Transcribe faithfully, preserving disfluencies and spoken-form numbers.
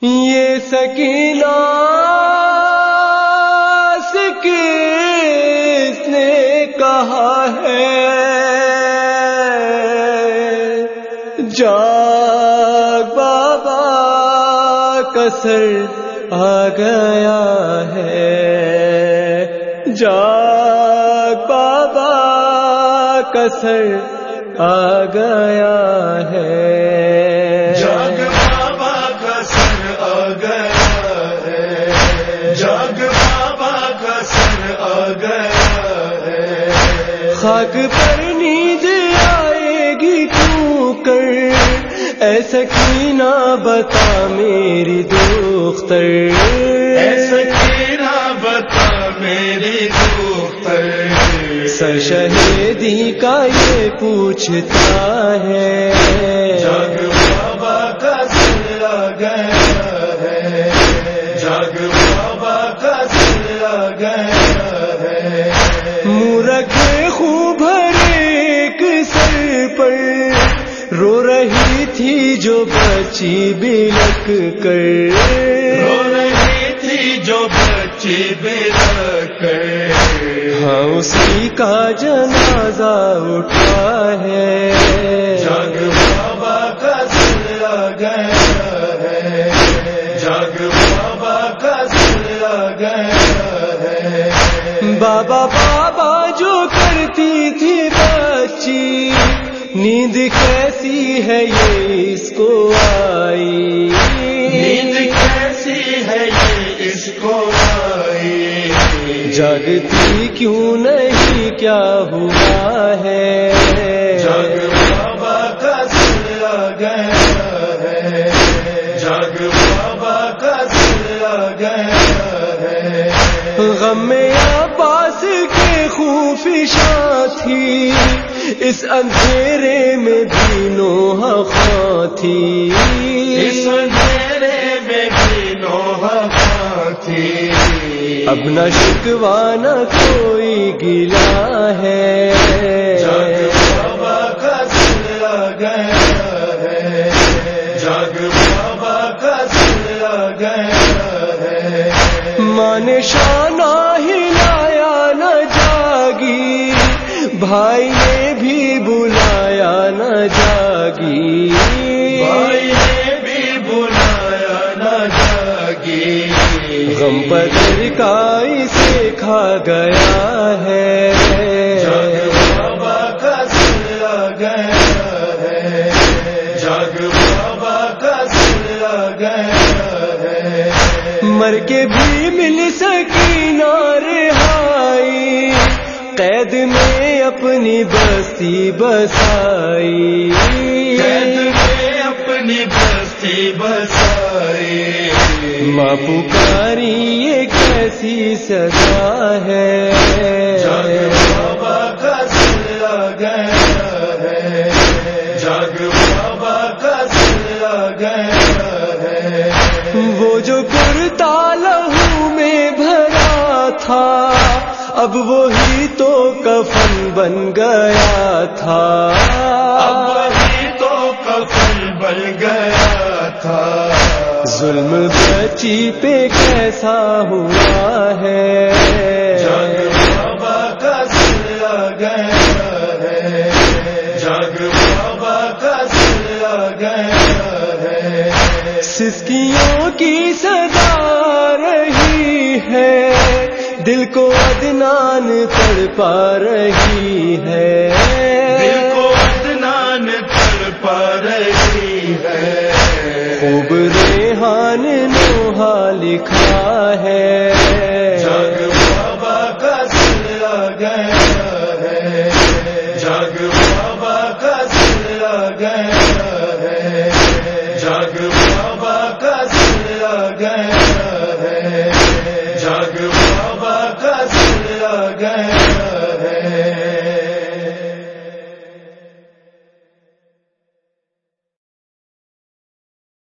یہ سکینہ سے کس نے کہا ہے جاگ بابا کا سر آ گیا ہے، جاگ بابا کا سر آ گیا ہے، جاگ بابا کا سر آ گیا ہے، جاگ بابا کا سر آ گیا ہے، خاک پر نیند آئے گی کیوں کر اے سکینہ بتا میری دختر، اے سکینہ بتا میری دختر، سر شہیدی کا یہ پوچھتا ہے، جاگ بابا کا سر آ گیا ہے، جاگ بابا کا سر آ گیا ہے، منہ رکھے خوب بھر ایک سر پر رو رہی تھی جو بچی بلک کر، رو رہی تھی جو بچی بلک کر، ہاں اسی کا جنازہ اٹھا ہے، جاگ بابا کا سر آ گیا ہے، جاگ بابا کا سر آ گیا ہے، بابا بابا جو کرتی تھی بچی نیند کیسی ہے یہ اس کو آئی، نیند کیسی ہے یہ اس کو آئی، جاگتی کیوں نہیں کیا ہوا ہے، جاگ بابا کا سر آ گیا ہے، جاگ بابا کا سر آ گیا ہے، غم میں عباس کے خوفشاں تھی اس اندھیرے میں بھی نوحہ خواں تھی، اس اندھیرے میں بھی نوحہ خواں تھی، اب نہ شکوہ نہ کوئی گلا ہے، جاگ بابا کا سر آ گیا ہے، جاگ بابا کا سر آ گیا ہے، ماں نے شانہ ہلایا نہ جاگی بھائی نے بھی بلایا نہ جاگی، بھائی نے بھی بلایا نہ جاگی، غم پتھر کا اسے کھا گیا ہے، جاگ بابا کا سر آ گیا ہے، جاگ بابا کا سر آ گیا ہے، مر کے بھی مل سکینہ رہائی قید میں اپنی بستی بسائی، قید میں اپنی بستی بسائی، ماں پکاری یہ کیسی سزا ہے، جاگ بابا کا سر آ گیا ہے، جاگ بابا کا سر آ گیا ہے، وہ جو کرتا لہو میں بھرا تھا اب وہی تو کفن بن گیا تھا، اب وہی تو کفن بن گیا تھا، ظلم بچی پہ کیسا ہوا ہے، جاگ بابا کا سر آ گیا ہے، جاگ بابا کا سر آ گیا ہے، سسکیوں کی صدا رہی ہے دل کو عدنان تڑپا رہی ہے، دل کو عدنان تڑپا رہی ہے، خوب ریحان نوحہ لکھا ہے، جاگ بابا کا سر آ گیا ہے، جاگ بابا کا سر آ گیا ہے، جاگ بابا کا سر آ گیا ہے، جاگ بابا کا سر آ گیا